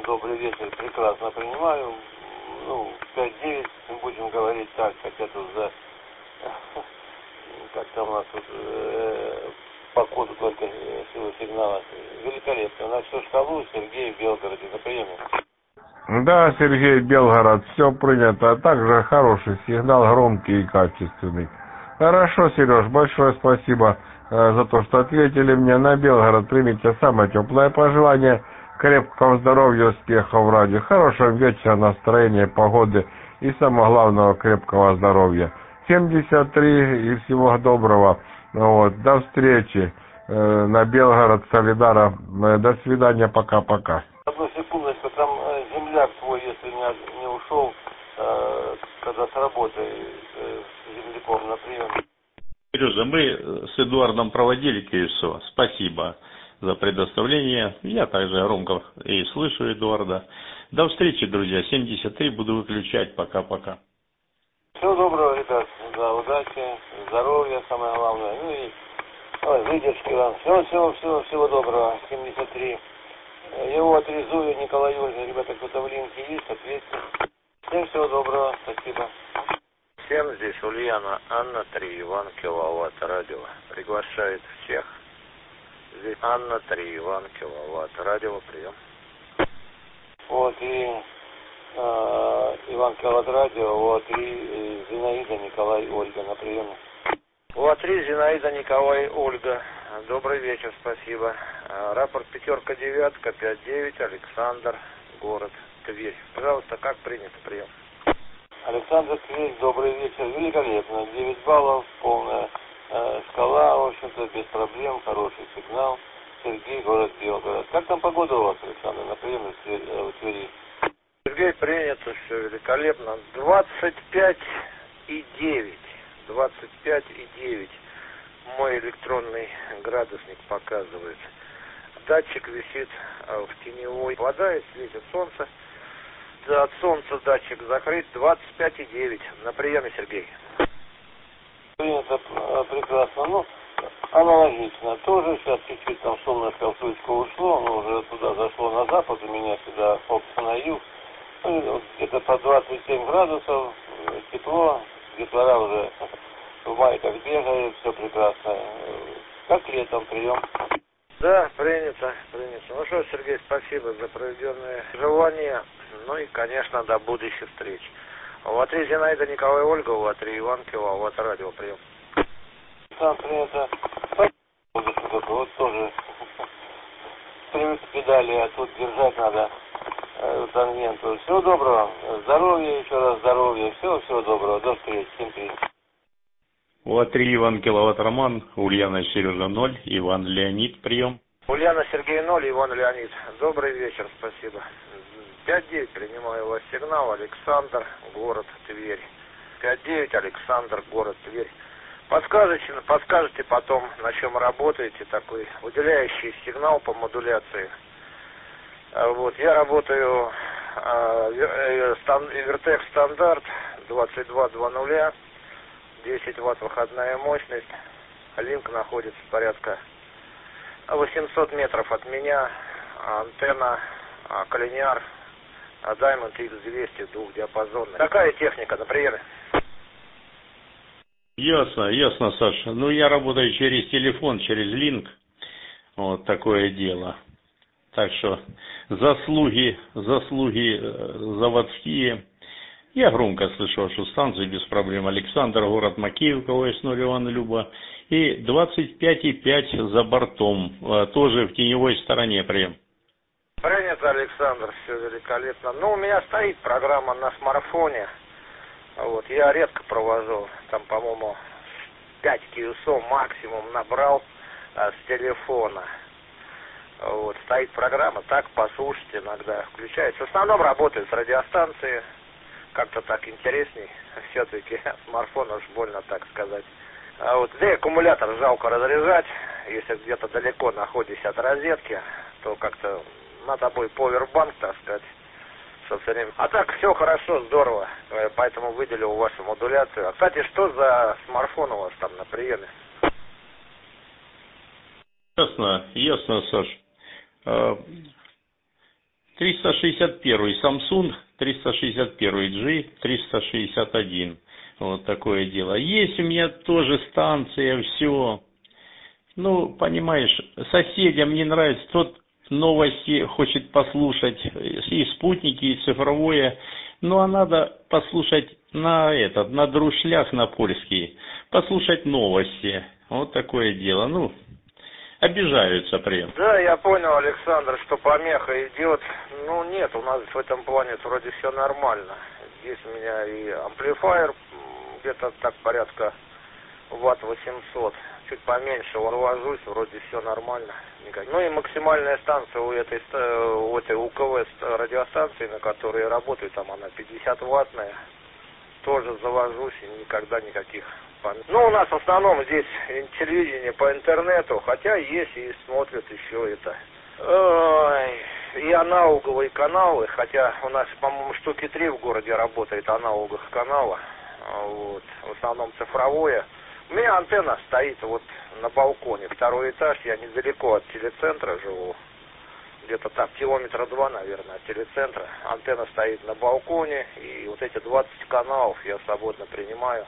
добрый вечер, прекрасно принимаю. Ну, 5-9 будем говорить так, хотя тут за... Как-то у нас тут по коду только всего сигнала. Великолепно. На всю шкалу Сергей в Белгороде на приеме. Да, Сергей, Белгород, все принято, а также хороший сигнал, громкий и качественный. Хорошо, Сереж, большое спасибо за то, что ответили мне. На Белгород примите самое теплое пожелание, крепкого здоровья, успехов в радио, хорошего вечера, настроения, погоды и, самого главного, крепкого здоровья. 73 и всего доброго. Вот, до встречи на Белгород, Солидара. До свидания, пока-пока. Одну секундочку, там земляк твой, если не ушел, когда с работы земляком на прием. Сережа, мы с Эдуардом проводили КСО. Спасибо за предоставление. Я также громко и слышу Эдуарда. До встречи, друзья. 73 буду выключать. Пока-пока. Всего доброго, ребят. Да, удачи, здоровья, самое главное. Ну и выдержки вам. Всего доброго. 73. Его отрезую, Николай Юрьевич. Ребята, кто-то в линке есть, ответьте. Всем всего доброго. Спасибо. Всем здесь Ульяна, Анна 3, Иван Киловатт, радио. Приглашает всех. Здесь Анна 3, Иван Киловатт, радио, прием. Вот и Иван Киловатт, радио, вот и Зинаида, Николай, Ольга на приеме. Вот 3, Зинаида, Николай, Ольга. Добрый вечер, спасибо. Рапорт 5-9, 5-9, Александр, город Тверь. Пожалуйста, как принято прием? Александр, Тверь, добрый вечер. Великолепно. 9 баллов, полная шкала, в общем-то, без проблем, хороший сигнал. Сергей, город Белгород. Как там погода у вас, Александр, на приеме в Твери? Сергей, принято, все великолепно. 25,9. 25,9. Мой электронный градусник показывает. Датчик висит в теневой. Вода и светит солнце. От солнца датчик закрыт. 25,9. На приеме, Сергей. Принято прекрасно. Ну, аналогично. Тоже сейчас чуть-чуть там солнышко в тучку ушло, но уже туда зашло на запад, у меня сюда, собственно, на юг. Ну, где-то по 27 градусов, тепло, детвора уже в майках бегает, все прекрасно. Как летом прием? Да, принято. Ну что, Сергей, спасибо за проведенные желания. Ну и, конечно, до будущих встреч. Вот 3, Зинаида, Николай, Ольга, вот 3, Иван Киловатт, радио, прием. Там принято. Вот тоже привык к педали, а тут держать надо тангенту. Всего доброго. Здоровья, еще раз здоровья. Всего доброго. До встречи. Всем привет. Вот 3, Иван Киловатт, Роман. Ульяна, Сережа 0. Иван Леонид, прием. Ульяна, Сергей 0, Иван Леонид. Добрый вечер, спасибо. 5-9, принимаю у вас сигнал. Александр, город Тверь. 5-9, Александр, город Тверь. Подскажете потом, на чем работаете, такой выделяющий сигнал по модуляции. Вот, я работаю Вертек стандарт 2220, 10 Вт выходная мощность. Линк находится порядка 800 метров от меня. Антенна Коллинар Diamond X200 двухдиапазонная. Какая техника на приеме? Ясно, Саша. Ну, я работаю через телефон, через линк. Вот такое дело. Так что заслуги заводские. Я громко слышу вашу станцию, без проблем. Александр, город Макеевка, ОС-0, Иван Люба. И 25,5 за бортом. Тоже в теневой стороне прием. Принято, Александр, все великолепно. Ну, у меня стоит программа на смартфоне. Вот, я редко провожу, там, по-моему, 5 QSO максимум набрал с телефона. Вот, стоит программа, так послушать иногда включается. В основном работаю с радиостанции, как-то так интересней, все-таки смартфон уж больно, так сказать. А вот, да и аккумулятор жалко разряжать, если где-то далеко находишься от розетки, то как-то надо будет повербанк таскать. А так все хорошо, здорово, поэтому выделил вашу модуляцию. А, кстати, что за смартфон у вас там на приеме? Ясно, Саш. 361 Samsung, 361 G, 361. Вот такое дело. Есть у меня тоже станция, все. Ну, понимаешь, соседям не нравится, тот новости хочет послушать, и спутники, и цифровое. Ну, а надо послушать на друшлях, на польский, послушать новости. Вот такое дело. Ну, обижаются при этом. Да, я понял, Александр, что помеха идет. Ну, нет, у нас в этом плане вроде все нормально. Здесь у меня и амплифайер, где-то так порядка ватт 800. Чуть поменьше вожусь, вроде все нормально. Ну и максимальная станция у этой УКВ радиостанции, на которой я работаю, там она 50-ваттная. Тоже завожусь и никогда никаких помех. Ну, у нас в основном здесь телевидение по интернету, хотя есть и смотрят еще это. И аналоговые каналы, хотя у нас, по-моему, штуки 3 в городе работает аналоговых канала. Вот. В основном цифровое. У меня антенна стоит вот на балконе. 2-й этаж, я недалеко от телецентра живу. Где-то там километра 2, наверное, от телецентра. Антенна стоит на балконе. И вот эти 20 каналов я свободно принимаю.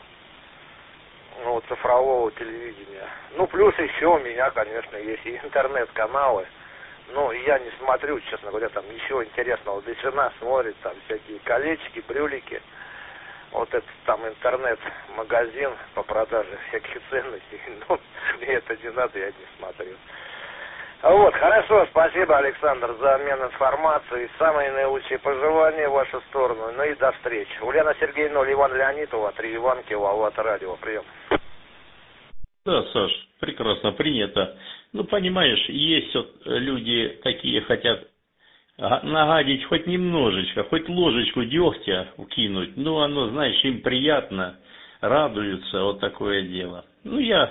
Ну, цифрового телевидения. Ну, плюс еще у меня, конечно, есть и интернет-каналы. Ну, я не смотрю, честно говоря, там ничего интересного. Да и жена смотрит, там всякие колечки, брюлики. Вот этот там интернет-магазин по продаже всяких ценностей. Ну, мне это не надо, я не смотрю. Вот, хорошо, спасибо, Александр, за обмен информацией. Самые наилучшие пожелания в вашу сторону. Ну и до встречи. Ульяна Сергей 0, Иван Леонидова, 3 Иванки, Лават Радио. Прием. Да, Саш, прекрасно принято. Ну, понимаешь, есть вот люди такие хотят нагадить хоть немножечко, хоть ложечку дегтя укинуть. Ну, оно, знаешь, им приятно, радуются, вот такое дело. Ну, я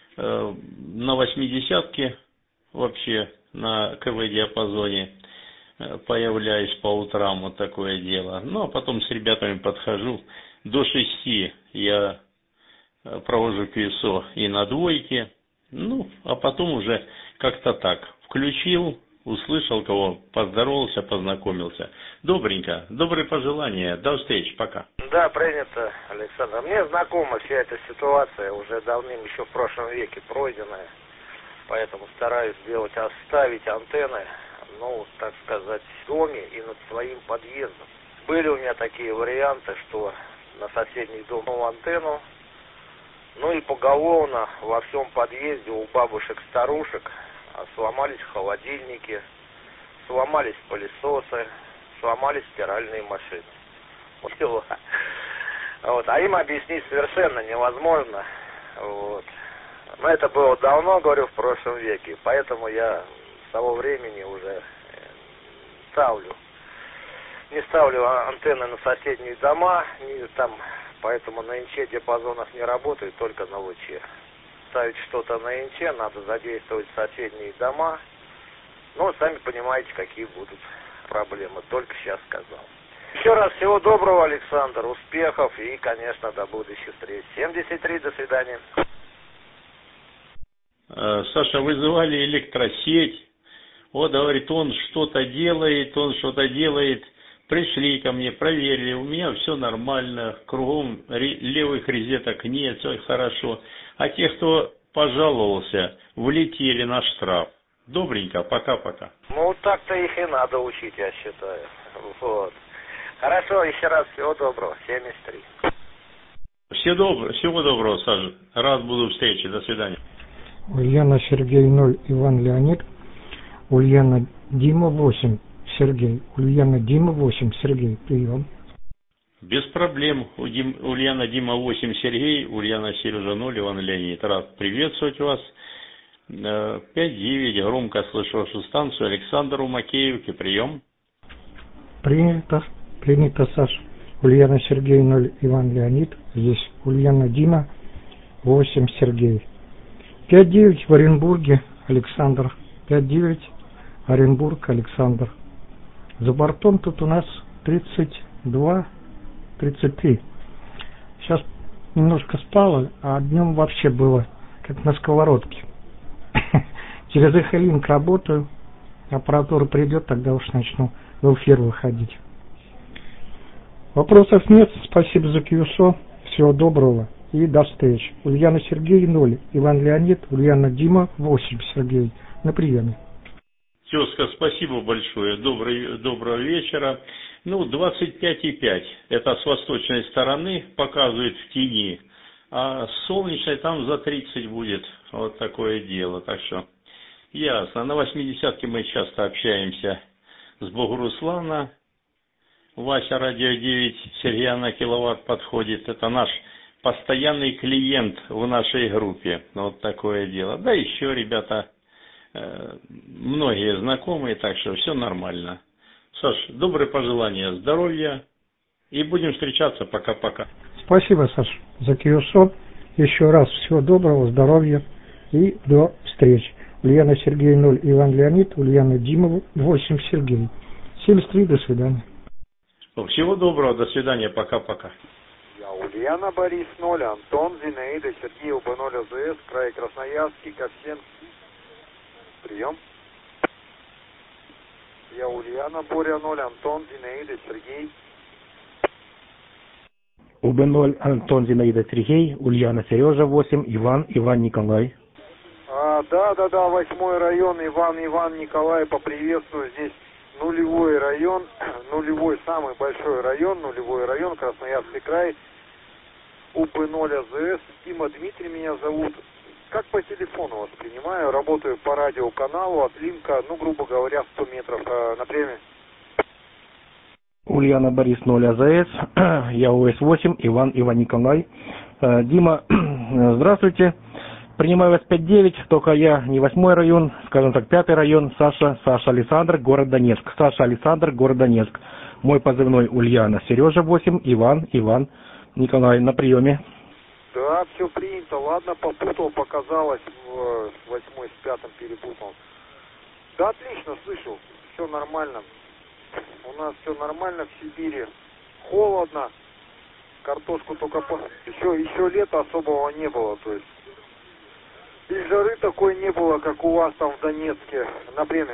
на 80-ке вообще на КВ-диапазоне появляюсь по утрам, вот такое дело. Ну, а потом с ребятами подхожу. До 6 я провожу QSO и на двойке. Ну, а потом уже как-то так. Включил, услышал кого, поздоровался, познакомился. Добренько, добрые пожелания. До встречи, пока. Да, принято, Александр. Мне знакома вся эта ситуация, уже давным, еще в прошлом веке пройденная. Поэтому стараюсь оставить антенны, ну, так сказать, в доме и над своим подъездом. Были у меня такие варианты, что на соседний дом антенну, ну и поголовно во всем подъезде у бабушек-старушек сломались холодильники, сломались пылесосы, сломались стиральные машины. Вот. А им объяснить совершенно невозможно. Вот. Но это было давно, говорю, в прошлом веке, поэтому я с того времени уже не ставлю антенны на соседние дома, поэтому на НЧ диапазонах не работаю, только на ЛЧ. Ставить что-то на НЧ, надо задействовать соседние дома. Ну, сами понимаете, какие будут проблемы, только сейчас сказал. Еще раз всего доброго, Александр, успехов и, конечно, до будущих встреч. 73, до свидания. Саша, вызывали электросеть. Вот, говорит, он что-то делает. Пришли ко мне, проверили, у меня все нормально, кругом левых розеток нет, все хорошо. А те, кто пожаловался, влетели на штраф. Добренько, пока-пока. Ну, так-то их и надо учить, я считаю. Вот. Хорошо, еще раз всего доброго, 73. Всего доброго, Саша. Рад буду встрече, до свидания. Ульяна Сергей 0, Иван Леонид. Ульяна Дима 8, Сергей. Ульяна Дима 8, Сергей. Прием. Без проблем. Ульяна Дима 8, Сергей. Ульяна Сережа 0, Иван Леонид. Рад приветствовать вас. 5-9. Громко слышу вашу станцию. Александр у Макеевки. Прием. Принято, Саш. Ульяна Сергей 0, Иван Леонид. Здесь Ульяна Дима 8, Сергей. 5-9 в Оренбурге. Александр. 5-9. Оренбург, Александр. За бортом тут у нас 32, 33. Сейчас немножко спало, а днем вообще было как на сковородке. Через Эхолинк работаю. аппаратура придет, тогда уж начну в эфир выходить. Вопросов нет. Спасибо за QSO. Всего доброго и до встречи. Ульяна Сергей 0, Иван Леонид, Ульяна Дима 8, Сергей. На приеме. Тезка, спасибо большое. Доброго вечера. 25,5. Это с восточной стороны показывает в тени. А с солнечной там за 30 будет. Вот такое дело. Так что ясно. На 80-ке мы часто общаемся с Богуруслана. Вася Радио 9, Сергей на киловатт подходит. Это наш постоянный клиент в нашей группе. Вот такое дело. Да еще ребята, многие знакомые, так что все нормально. Саш, добрые пожелания, здоровья и будем встречаться. Пока-пока. Спасибо, Саш, за QSO. Еще раз всего доброго, здоровья и до встречи. Ульяна Сергей 0, Иван Леонид, Ульяна Дима 8, Сергей. 73, до свидания. Всего доброго, до свидания, пока-пока. Я Ульяна Борис 0, Антон, Зинаида, Сергей, УБ0, АЗС, край Красноярский, Ковсен. Прием. Я Ульяна, Боря 0, Антон, Зинаида, Сергей. УБ0, Антон, Зинаида, Сергей, Ульяна, Сережа 8, Иван, Николай. Да, 8 район, Иван, Николай, поприветствую. Здесь нулевой район, самый большой район, Красноярский край, УП0 АЗС, Дима, Дмитрий меня зовут. Как по телефону вас принимаю, работаю по радиоканалу от Лимка, грубо говоря, 100 метров на приеме. Ульяна Борис 0 АЗС, я ОС8, Иван Николай. Дима, здравствуйте. Принимаю вас 5-9, только я не 8 район, скажем так, 5 район, Саша Александр, город Донецк. Мой позывной Ульяна, Сережа 8, Иван Николай, на приеме. Да, все принято, ладно, попутал, показалось, в 8 с 5 перепутал. Да, отлично, слышу, все нормально. У нас все нормально в Сибири, холодно, картошку только еще лета особого не было, то есть. И жары такой не было, как у вас там в Донецке, на время.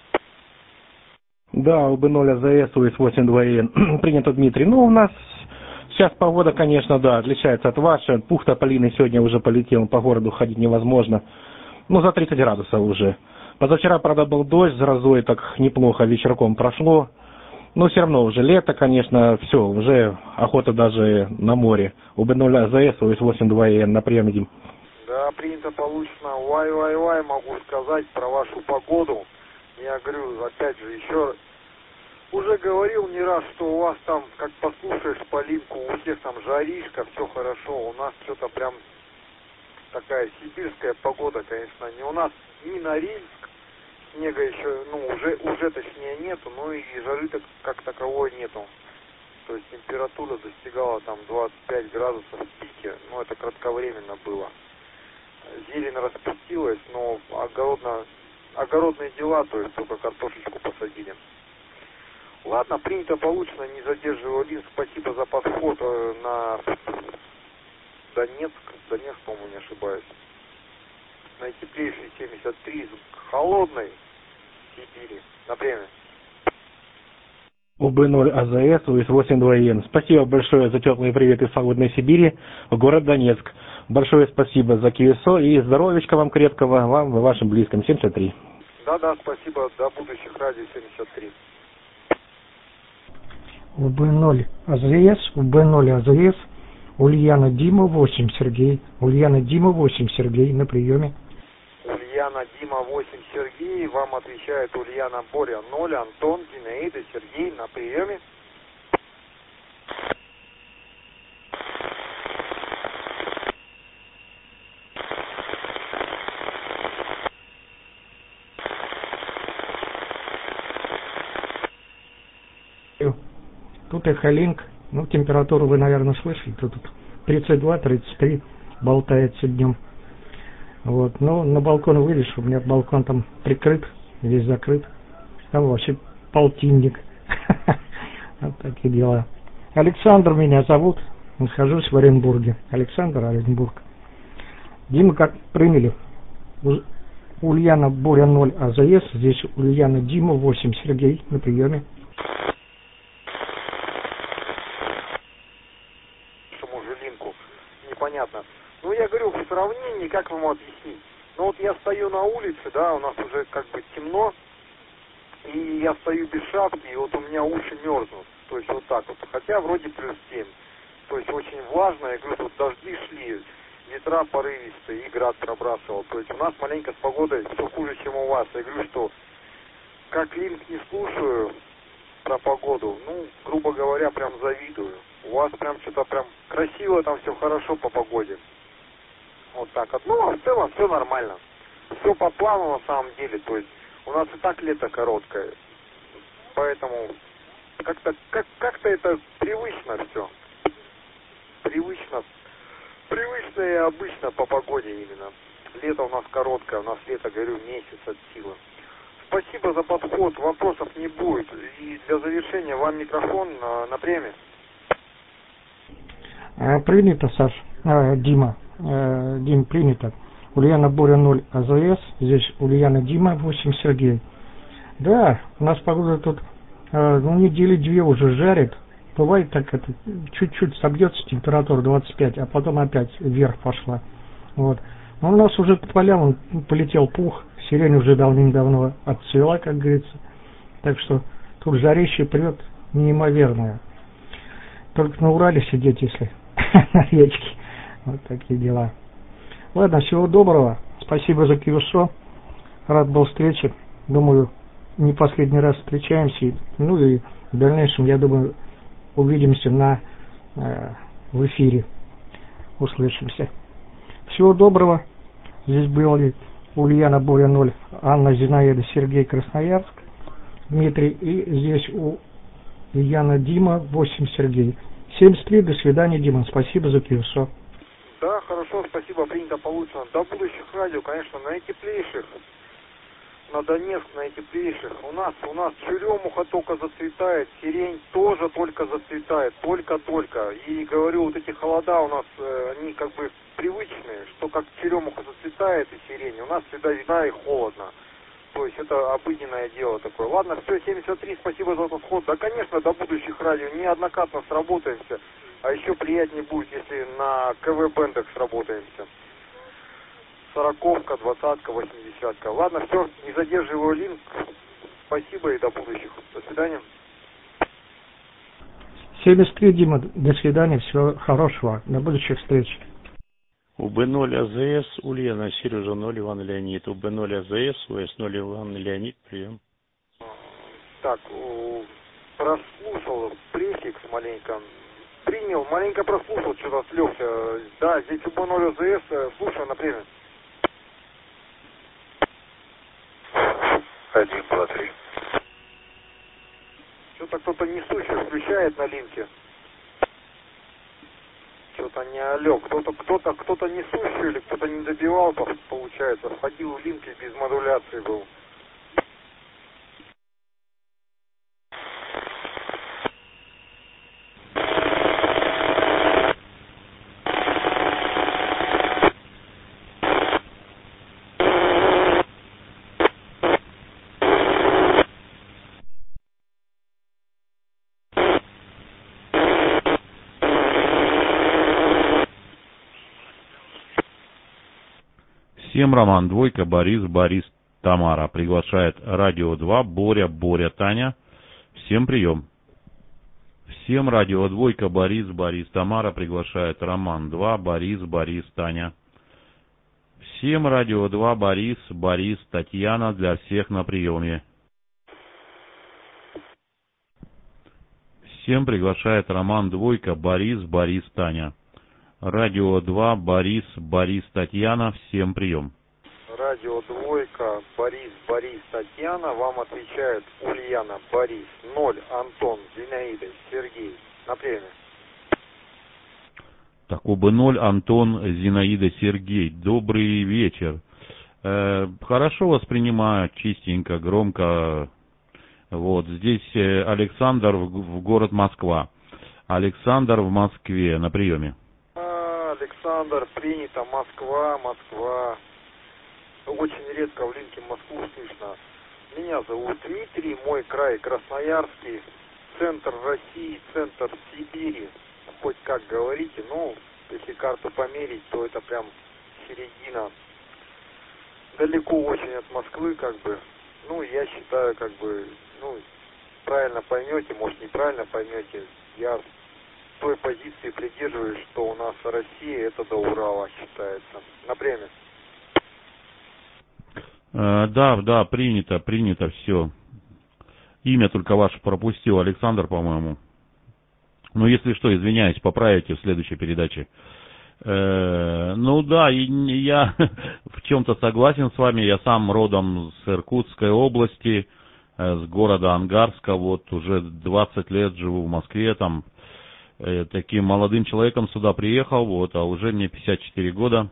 Да, УБ0 АЗС, УС8-2Н. Принято, Дмитрий. У нас сейчас погода, конечно, да, отличается от вашей. Пух тополиный сегодня уже полетел, по городу ходить невозможно. За 30 градусов уже. Позавчера, правда, был дождь с грозой, так неплохо вечерком прошло. Но все равно уже лето, конечно, все, уже охота даже на море. УБ0 АЗС, УС8-2Н, на приеме, Дим. Да, принято, получено. Вай, могу сказать про вашу погоду. Я говорю, опять же, еще уже говорил не раз, что у вас там, как послушаешь по Лимку, у всех там жаришка, все хорошо. У нас что-то прям такая сибирская погода, конечно, не у нас ни Норильск, снега еще, уже точнее нету, и жары как таковой нету. То есть температура достигала там 25 градусов в пике, это кратковременно было. Зелень распустилась, но огородные дела, то есть только картошечку посадили. Ладно, принято, получено, не задерживаю один. Спасибо за подход на Донецк, по-моему, не ошибаюсь. Наитеплейший 73 из холодной Сибири. На время. УБ0 АЗС, УС8-2Н. Спасибо большое за теплые приветы из холодной Сибири, город Донецк. Большое спасибо за QSO и здоровечка вам крепкого, вам и вашим близким. 73. Да, спасибо. До будущих радио 73. УБ0 АЗС, Ульяна Дима 8, Сергей. Ульяна Дима 8, Сергей, на приеме. Ульяна Дима 8, Сергей. Вам отвечает Ульяна Боря 0, Антон, Зинаида, Сергей, на приеме. Тут эхолинк, температуру вы, наверное, слышали, тут 32-33 болтается днем. На балкон вылез, у меня балкон там прикрыт, весь закрыт. Там вообще полтинник. Вот такие дела. Александр меня зовут, нахожусь в Оренбурге. Оренбург. Дима, как приняли? Ульяна Боря 0 АЗС, здесь Ульяна Дима 8 Сергей на приеме. Жилинку, непонятно. Ну, я говорю, в сравнении, как вам объяснить? Ну, вот я стою на улице, да, у нас уже как бы темно, и я стою без шапки, и вот у меня уши мерзнут. То есть вот так вот. Хотя вроде плюс 7. То есть очень влажно, я говорю, тут дожди шли, ветра порывистые, и град пробрасывал. То есть у нас маленько с погодой все хуже, чем у вас. Я говорю, что как линк не слушаю про погоду, ну, грубо говоря, прям завидую. У вас прям что-то прям красиво, там все хорошо по погоде. Вот так вот. Ну, а в целом все нормально. Все по плану на самом деле. То есть у нас и так лето короткое. Поэтому как-то это привычно все. Привычно и обычно по погоде именно. Лето у нас короткое, у нас лето, говорю, месяц от силы. Спасибо за подход, вопросов не будет. И для завершения вам микрофон на премию. Принято, Саш. Дима. Дим, принято. Ульяна Боря 0 АЗС, здесь Ульяна Дима 8 Сергей. Да, у нас погода тут недели 2 уже жарит. Бывает так, это чуть-чуть собьется температура 25, а потом опять вверх пошла. Вот. Но у нас уже по полям полетел пух, сирень уже давным-давно отцвела, как говорится. Так что тут жарище прет неимоверное. Только на Урале сидеть, если на речке. Вот такие дела. Ладно, всего доброго. Спасибо за QSO. Рад был встрече. Думаю, не последний раз встречаемся. Ну и в дальнейшем, я думаю, увидимся в эфире. Услышимся. Всего доброго. Здесь были Ульяна Боря 0, Анна Зинаида, Сергей Красноярск, Дмитрий. И здесь Ульяна Дима 8 Сергей. 73. До свидания, Дима. Спасибо за QSO. Да, хорошо, спасибо, принято, получено. До будущих радио, конечно, наитеплейших. На Донецк, наитеплейших. У нас черемуха только зацветает, сирень тоже только зацветает, только-только. И говорю, вот эти холода у нас, они как бы привычные, что как черемуха зацветает и сирень, у нас всегда весна и холодно. То есть это обыденное дело такое. Ладно, все, 73, спасибо за подход. Да, конечно, до будущих радио неоднократно сработаемся. А еще приятнее будет, если на КВ-бендах сработаемся. 40-ка, 20-ка, 80-ка. Ладно, все, не задерживаю линк. Спасибо и до будущих. До свидания. 73, Дима, до свидания, всего хорошего. До будущих встреч. УБ0 АЗС, Ульяна, Сережа 0, Иван Леонид. УБ0 АЗС, УС0, Иван Леонид, прием. Так, прослушал префикс маленько. Принял, маленько прослушал, что-то отвлекся. Да, здесь УБ0 АЗС, слушаю, например. 1, 2, 3. Что-то кто-то несущий включает на линке. Что-то не алё. Кто-то несущий или кто-то не добивал, получается. Входил в линк и без модуляции был. Всем Роман, двойка, Борис, Тамара. Приглашает Радио 2, Боря, Таня. Всем прием. Всем Радио двойка, Борис, Тамара. Приглашает Роман 2, Борис, Таня. Всем Радио 2, Борис, Татьяна. Для всех на приеме. Всем приглашает Роман двойка, Борис, Таня. Радио 2, Борис, Татьяна, всем прием. Радио двойка, Борис, Татьяна, вам отвечает Ульяна, Борис, 0, Антон, Зинаида, Сергей. На приеме. Так, ОБ0, Антон, Зинаида, Сергей. Добрый вечер. Хорошо воспринимаю, чистенько, громко. Вот, здесь Александр, в город Москва. Александр в Москве, на приеме. Александр, принято, Москва. очень редко в линке Москву слышно. Меня зовут Дмитрий, мой край Красноярский, центр России, центр Сибири. Хоть как говорите, ну, если карту померить, то это прям середина. Далеко очень от Москвы, как бы. Ну, я считаю, как бы, ну, правильно поймете, может, неправильно поймете. Я той позиции придерживаюсь, что у нас Россия это до Урала считается. На время. Да, принято все. Имя только ваше пропустил, Александр, по-моему. Ну, если что, извиняюсь, поправите в следующей передаче. Ну да, я в чем-то согласен с вами. Я сам родом с Иркутской области, с города Ангарска. Вот уже 20 лет живу в Москве. Там таким молодым человеком сюда приехал, вот, а уже мне 54 года.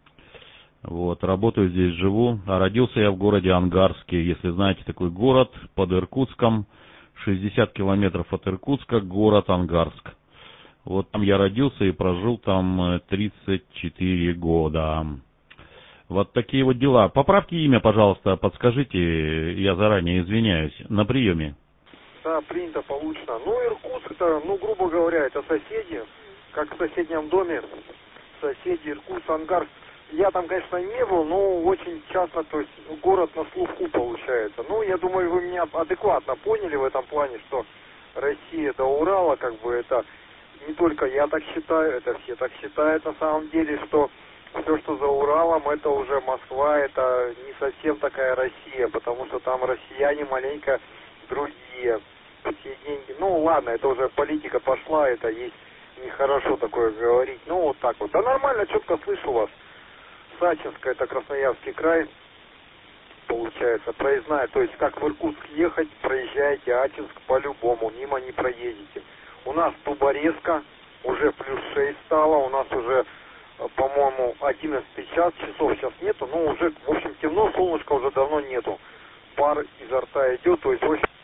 Вот, работаю здесь, живу. А родился я в городе Ангарске. Если знаете такой город под Иркутском, 60 километров от Иркутска, город Ангарск. Вот там я родился и прожил там 34 года. Вот такие вот дела. Поправьте имя, пожалуйста, подскажите, я заранее извиняюсь, на приеме. Да, принято, получено. Ну, Иркутск, это, ну, грубо говоря, это соседи, как в соседнем доме, соседи Иркутск, Ангарск. Я там, конечно, не был, но очень часто, то есть, город на слуху получается. Ну, я думаю, вы меня адекватно поняли в этом плане, что Россия до Урала, как бы, это не только я так считаю, это все так считают на самом деле, что все, что за Уралом, это уже Москва, это не совсем такая Россия, потому что там россияне маленько другие. Все деньги, ну ладно, это уже политика пошла, это есть нехорошо такое говорить. Ну вот так вот. Да нормально, четко слышу вас. Сачинск, это Красноярский край, получается, проездная. То есть как в Иркутск ехать, проезжаете Ачинск по-любому, мимо не проедете. У нас Туборезка, уже плюс 6 стало, у нас уже, по-моему, 11 час, часов сейчас нету, но уже, в общем, темно, солнышка уже давно нету. Пар изо рта идет, то есть, в общем...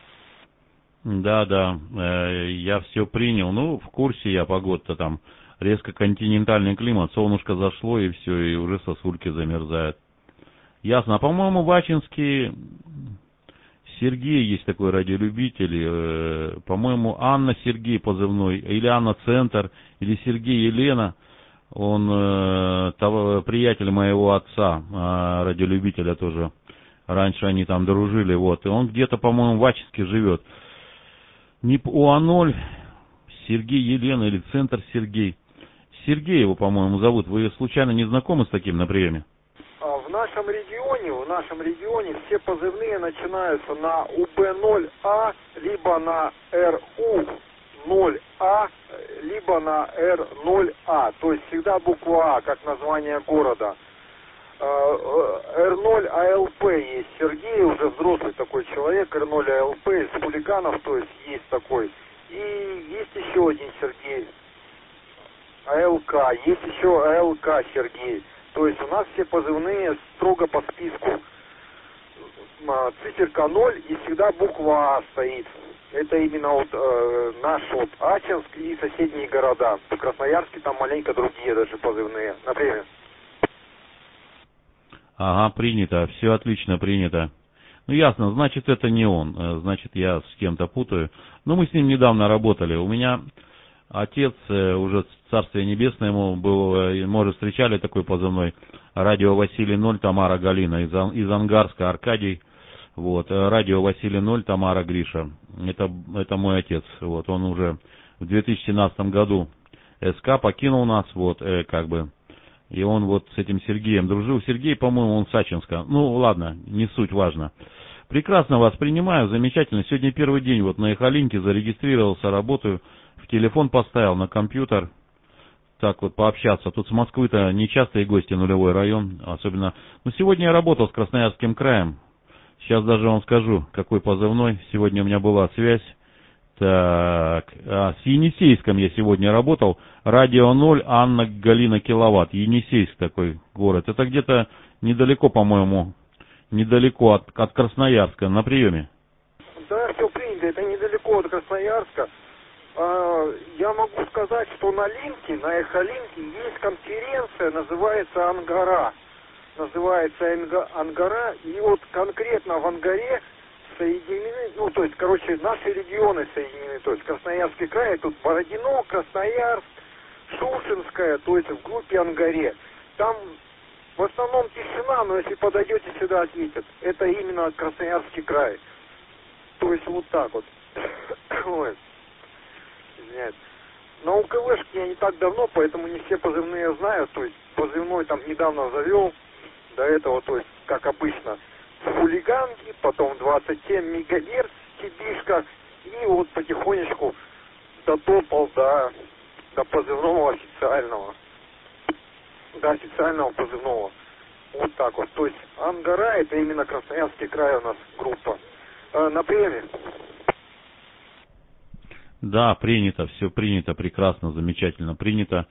Да, я все принял. Ну, в курсе я, погода-то там. Резко континентальный климат, солнышко зашло и все, и уже сосульки замерзают. Ясно. А по-моему, в Ачинске Сергей есть такой радиолюбитель. По-моему, Анна Сергей позывной, или Анна Центр, или Сергей Елена. Он приятель моего отца, радиолюбителя тоже. Раньше они там дружили, вот. И он где-то, по-моему, в Ачинске живет. Не УА-0, Сергей Елена или Центр Сергей. Сергей его, по-моему, зовут. Вы случайно не знакомы с таким на приеме? В нашем регионе все позывные начинаются на УБ-0А, либо на РУ-0А, либо на Р-0А. То есть всегда буква А, как название города. Р-0АЛП есть Сергей, уже взрослый такой человек, Р-0АЛП из хулиганов, то есть есть такой. И есть еще один Сергей, АЛК, есть еще АЛК Сергей. То есть у нас все позывные строго по списку. Циферка 0 и всегда буква А стоит. Это именно вот наш вот Ачинск и соседние города. В Красноярске там маленько другие даже позывные. Например. Ага, принято. Все отлично принято. Ну, ясно, значит, это не он. Значит, я с кем-то путаю. Но мы с ним недавно работали. У меня отец, уже царствие небесное ему был, может, встречали такой позывной. Радио Василий 0, Тамара Галина. Из Ангарска Аркадий. Вот. Радио Василий 0, Тамара Гриша. Это мой отец. Вот. Он уже в 2017 году СК покинул нас. Вот, как бы. И он вот с этим Сергеем дружил. Сергей, по-моему, он с Ачинска. Ну, ладно, не суть важно. Прекрасно вас принимаю, замечательно. Сегодня первый день вот на Эхолинке зарегистрировался, работаю. В телефон поставил, на компьютер. Так вот, пообщаться. Тут с Москвы-то нечастые гости, нулевой район. Особенно. Но сегодня я работал с Красноярским краем. Сейчас даже вам скажу, какой позывной. Сегодня у меня была связь. Так, с Енисейском я сегодня работал. Радио 0, Анна Галина Киловатт. Енисейск такой город. Это где-то недалеко, по-моему, недалеко от Красноярска. На приеме. Да, все принято. Это недалеко от Красноярска. Я могу сказать, что на Линке, на Эхолинке есть конференция, называется Ангара. называется Ангара, и вот конкретно в Ангаре соединены, ну, то есть, короче, наши регионы соединены, то есть, Красноярский край, тут Бородино, Красноярск, Шушинская, то есть, в группе Ангаре. Там в основном тишина, но если подойдете сюда, ответят. Это именно Красноярский край. То есть, вот так вот. Ой, извиняюсь. На УКВшке я не так давно, поэтому не все позывные знаю, то есть, позывной там недавно завел, до этого, то есть, как обычно, хулиганки, потом 27 мегагерц, тибишка, и вот потихонечку дотопал до позывного официального. До официального позывного. Вот так вот. То есть Ангара — это именно Красноярский край у нас группа. На приеме. Да, принято, все принято, прекрасно, замечательно принято.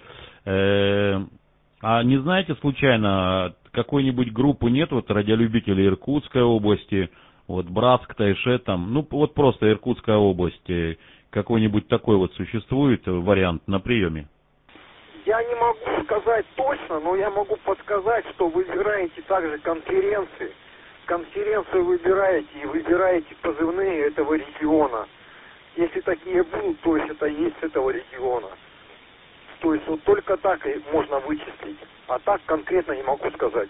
А не знаете случайно, какой-нибудь группы нет, вот радиолюбителей Иркутской области, вот Братск, Тайшет там, ну вот просто Иркутская область, какой-нибудь такой вот существует вариант на приеме? Я не могу сказать точно, но я могу подсказать, что выбираете также конференции. Конференцию выбираете и выбираете позывные этого региона. Если такие будут, то есть это есть с этого региона. То есть вот только так и можно вычислить. А так конкретно не могу сказать.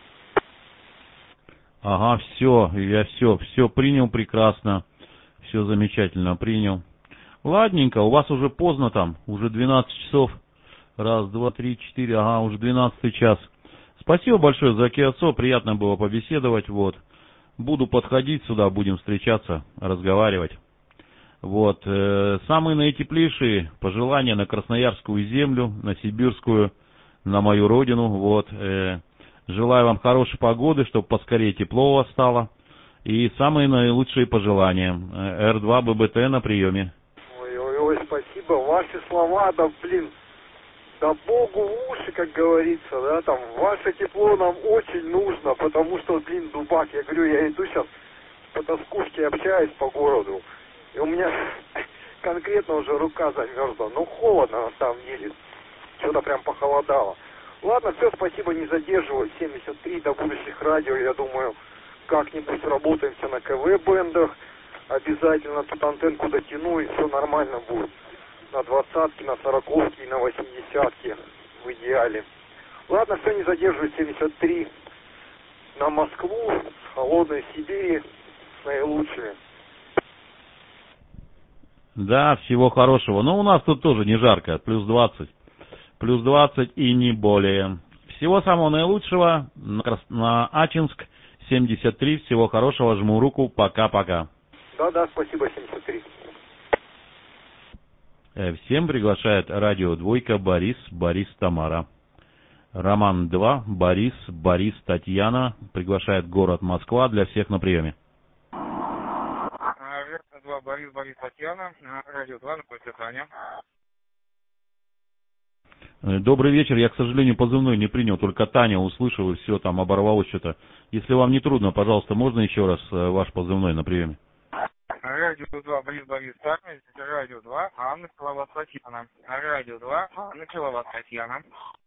Ага, я все принял прекрасно. Все замечательно принял. Ладненько, у вас уже поздно там, уже 12 часов. Раз, два, три, четыре, ага, уже 12 час. Спасибо большое за Киосо, приятно было побеседовать, вот. Буду подходить сюда, будем встречаться, разговаривать. Вот, самые наитеплейшие пожелания на Красноярскую землю, на Сибирскую, на мою родину, вот. Желаю вам хорошей погоды, чтобы поскорее тепло у вас стало. И самые наилучшие пожелания. Р2 ББТ на приеме. Ой, спасибо. Ваши слова, да блин, да Богу в уши, как говорится, да, там, ваше тепло нам очень нужно, потому что, блин, дубак, я говорю, я иду сейчас по тоскушке, общаюсь по городу, и у меня конкретно уже рука замерзла, ну, холодно на самом деле, что-то прям похолодало. Ладно, все, спасибо, не задерживаю, 73 до будущих радио, я думаю, как-нибудь сработаемся на КВ-бендах, обязательно тут антенку дотяну, и все нормально будет. На 20-ки, на 40-ки и на 80-ки в идеале. Ладно, все, не задерживаю, 73 на Москву, с холодной Сибири, с наилучшими. Да, всего хорошего. Но у нас тут тоже не жарко, плюс 20 и не более. Всего самого наилучшего, на Ачинск, 73, всего хорошего, жму руку, пока-пока. Да, спасибо, 73. Всем приглашает радио Двойка Борис Тамара. Роман 2, Борис Татьяна. Приглашает город Москва, для всех на приеме. Радио 2, Борис Татьяна. Радио 2, находится Таня. Добрый вечер. Я, к сожалению, позывной не принял, только Таня услышал, и все, там оборвалось что-то. Если вам не трудно, пожалуйста, можно еще раз ваш позывной на приеме? Радио 2, Борис Татьяна. Радио 2, Анна Киловатт Татьяна. Радио 2, Анна Киловатт Татьяна.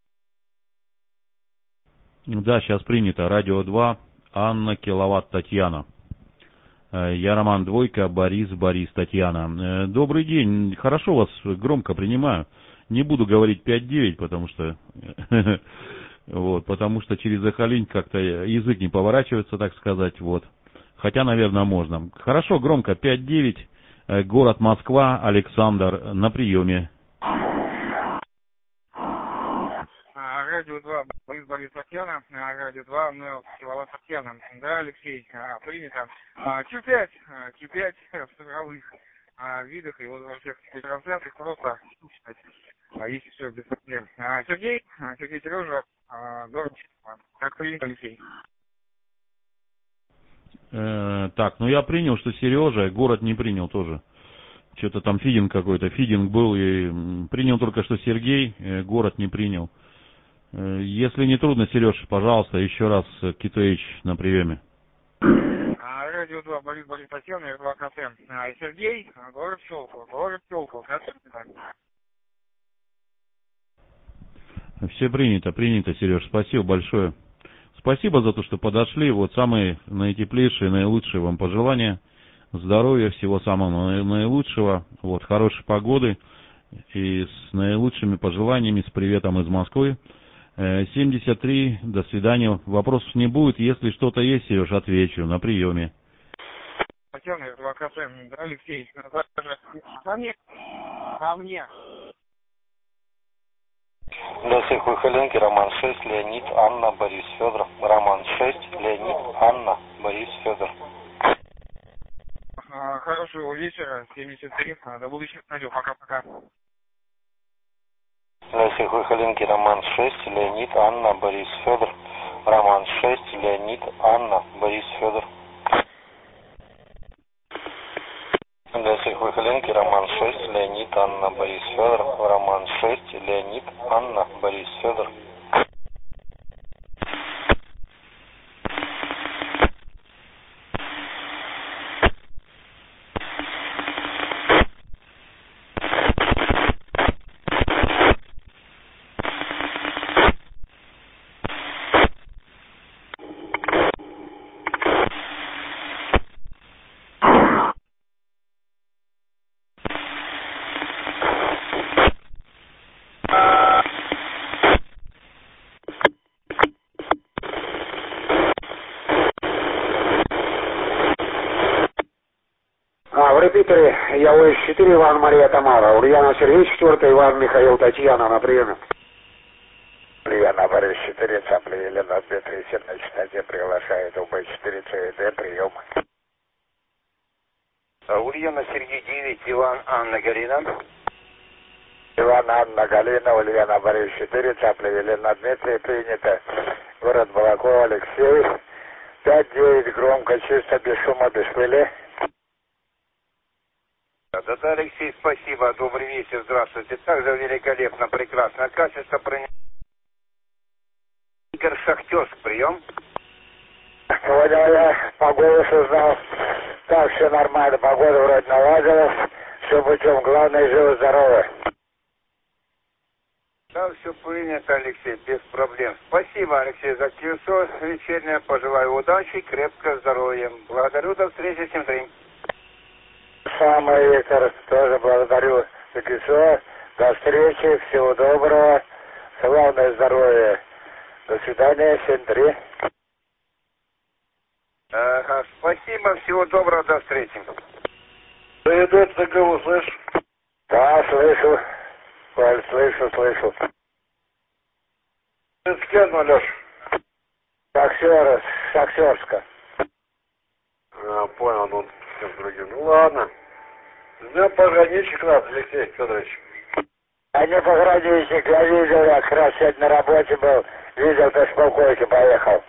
Да, сейчас принято. Радио 2, Анна Киловатт Татьяна. Я Роман Двойка, Борис Татьяна. Добрый день. Хорошо вас громко принимаю. Не буду говорить 5-9, потому что вот, потому что через Эхолинь как-то язык не поворачивается, так сказать, вот. Хотя, наверное, можно. Хорошо, громко, 5-9, город Москва, Александр, на приеме. Радио 2, Борис Татьяна. Радио 2, Анна Киловатт Татьяна. Да, Алексей, принято. Q5 в цифровых видах и вот во всех трансляциях просто слушать. Если все без проблем. Сергей Сережа, город Чистополь. Как принято, Алексей? Так, ну я принял, что Сережа, город не принял тоже. Что-то там фидинг был, и принял только, что Сергей, город не принял. Если не трудно, Сереж, пожалуйста, еще раз Китович на приеме. Радио 2, Борис Татьяна, 2 КТ. Сергей, город Щелково. Все принято, Сереж, спасибо большое. Спасибо за то, что подошли. Вот самые наитеплейшие, наилучшие вам пожелания. Здоровья, всего самого наилучшего. Вот, хорошей погоды. И с наилучшими пожеланиями, с приветом из Москвы. 73, до свидания. Вопросов не будет. Если что-то есть, Сереж, отвечу. На приеме. Татьяна, да, Алексей, ко мне. Для всех выходенки Роман 6, Леонид, Анна, Борис, Федор. Роман 6, Леонид, Анна, Борис, Федор. Хорошего вечера, 73, до будущих радио, пока-пока. Для всех выходенки Роман 6, Леонид, Анна, Борис, Федор. Роман 6, Леонид, Анна, Борис, Федор. Для всех выходенки Роман 6, Леонид, Анна, Борис, Федор. Роман 6, Леонид, Анна, Борис, Федор. В репитере я ОС-4, Иван, Мария, Тамара. Ульяна, Сергей, 4, Иван, Михаил, Татьяна на приеме. Ульяна, Борис, 4, Цапли, Елена, 237, на частоте приглашает УБ-4, ЦВД, прием. Ульяна, Сергей, 9, Иван, Анна, Галина. Иван, Анна, Галина, Ульяна, Борис, 4, Цапли, Елена, Дмитрий, принято. Город Балакова, Алексей. 5-9, громко, чисто, без шума, без пыли. Да, Алексей, спасибо. Добрый вечер, здравствуйте. Также великолепно, прекрасно. Качество принято. Игорь Шахтерск, прием. Сегодня я по голосу знал. Так, все нормально, погода вроде наладилась. Все путем, главное, живо-здорово. Да, все принято, Алексей, без проблем. Спасибо, Алексей, за QSO вечернее. Пожелаю удачи, крепкого здоровья. Благодарю, до встречи, всем трем. Самое, Виктор, тоже благодарю за QSO. До встречи, всего доброго. Главное здоровье. До свидания, 7-3. Ага, спасибо, всего доброго, до встречи. Ты идет ЦКУ, слышишь? Да, слышу. Валь, слышу. Ты с кем, Алеш? Шахтерска. Понял, ну, с кем другим. Ну, ладно. С днем пограничник нас, Алексей Федорович. А не пограничник, я видел, я как раз сегодня на работе был. Видел, ты с полкойки поехал.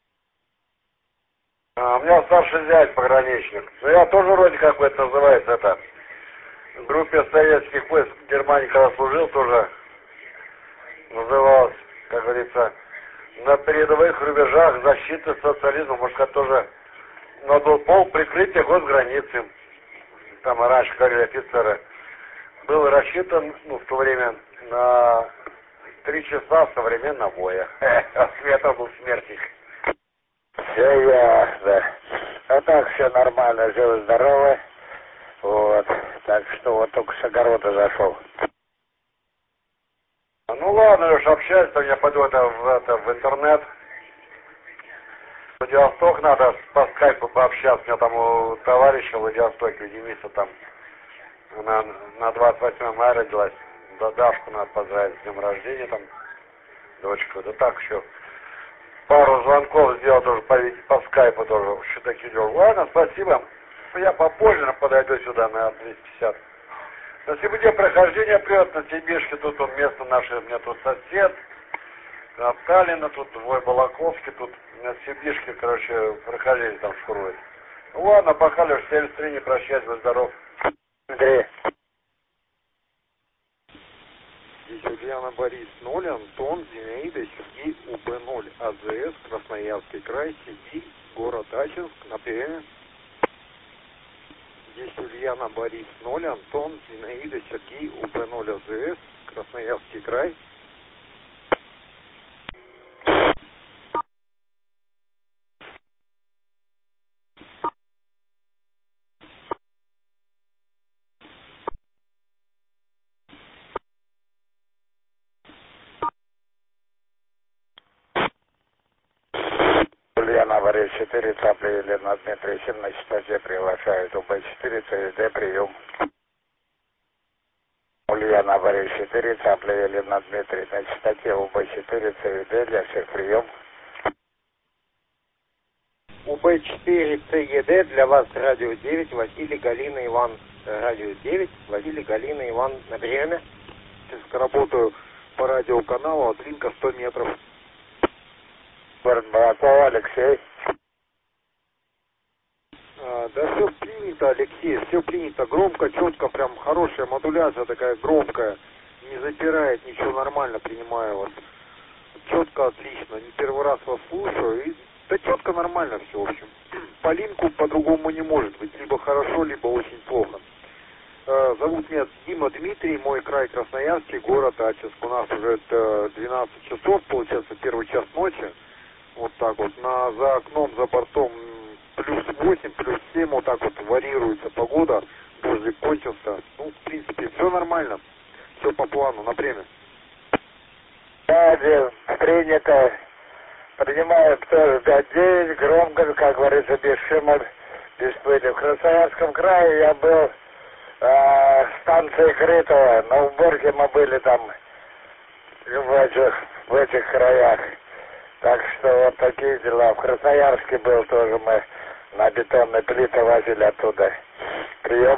У меня старший зять пограничник. Ну, я тоже вроде как бы это называется, это... В группе советских войск в Германии, когда служил, тоже называлось, как говорится, на передовых рубежах защиты социализма, может, это тоже надо пол прикрытия госграницы. Там раньше, говорили офицеры, был рассчитан, ну, в то время на 3 часа современного боя. Света был смертник. Все ясно. А так все нормально, живо-здорово. Вот. Так что вот только с огорода зашел. Ну ладно, Леш, общаюсь, то я пойду в интернет. В Владивосток надо по скайпу пообщаться. У меня там у товарища в Владивостоке, у Дениса там на 28 мая родилась. Да, Дашку надо поздравить с днем рождения там, дочку. Да так еще пару звонков сделал тоже по скайпу тоже. Еще такие дела. Ладно, спасибо. Я попозже подойду сюда на 250. На сегодня прохождение привет на Тибишке, тут он место наше, у меня тут сосед, от Таллина, тут Вой Балаковский, тут на Тибишке, короче, прохождение там шурует. Ну ладно, пока, Леш, 73, не прощаюсь, будь здоров. Андрей. Здесь Ульяна, Борис 0, Антон, Зинаида, Сергей, УБ0, АЗС, Красноярский край, Сиди, город Ачинск, на приеме. Здесь Ульяна, Борис 0, Антон, Зинаида, Сергей, УБ0, АЗС, Красноярский край. Ульяна Борис 4, Цапля Елена Дмитрий 7 на частоте приглашают УБ4, ЦВД, прием. Ульяна Борис 4, Цапля Елена Дмитрий на частоте УБ4, ЦВД, для всех прием. УБ4 ЦЕД, для вас радио 9, Василий, Галина, Иван. Радио 9, Василий, Галина, Иван на приеме. Сейчас работаю по радиоканалу, от линка 100 метров. Город Балакова, Алексей. Да все принято, Алексей, все принято. Громко, четко, прям хорошая модуляция такая громкая. Не запирает, ничего, нормально принимаю вас. Четко, отлично. Не первый раз вас слушаю. И, да четко, нормально все, в общем. По линку по-другому не может быть. Либо хорошо, либо очень плохо. Зовут меня Дима Дмитрий, мой край Красноярский, город Ачинск. У нас уже 12 часов, получается, первый час ночи. Вот так вот. За окном, за бортом плюс 8, плюс 7, вот так вот варьируется погода. Дождик кончился. Ну, в принципе, все нормально. Все по плану, на время. Да, принято. Принимаю тоже 5-9, громко, как говорится, без шума, без пыли. В Красноярском крае я был станции Крытого. На уборке мы были там в этих краях. Так что вот такие дела. В Красноярске был тоже, мы на бетонной плиты возили оттуда. Прием.